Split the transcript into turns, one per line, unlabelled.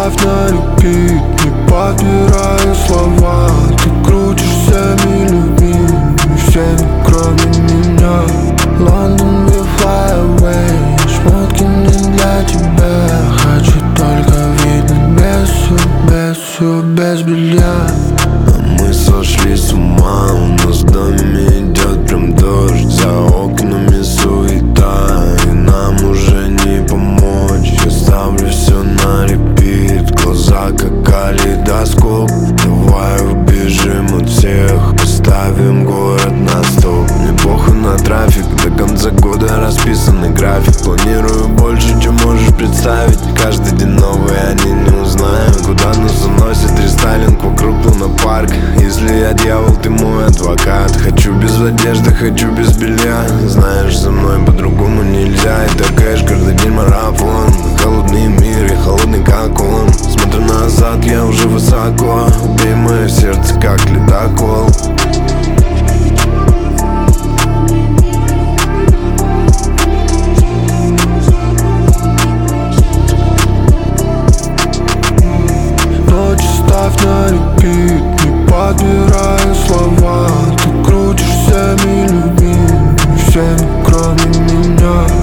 ставь на репит, не подбираю слова. Ты крутишь всеми любимыми, всеми кроме меня. Лондон, we fly away, шмотки не для тебя. Хочу только видно без белья.
Мы сошли с ума, у нас в доме идет прям дождь. За окнами суета, и нам уже не помочь. Я ставлю все на репит, глаза как калейдоскоп. Давай убежим от всех, поставим город на стоп. Мне похуй на трафик, до конца года расписанный график. Планирую больше, чем можешь представить. Каждый день новый, они не узнаем, куда нас заносит рестайлинг вокруг лунопарк. Если я дьявол, ты мой адвокат. Хочу без одежды, хочу без белья. Знаешь, за мной по-другому нельзя. Это кэш, каждый день марафон. Холодный мир, я холодный как он. Смотрю назад, я уже высоко. Убей мое сердце, как ледокол.
Ночь ставь на репит, не подбираю слова. Ты крутишь всеми любимыми, всеми кроме меня.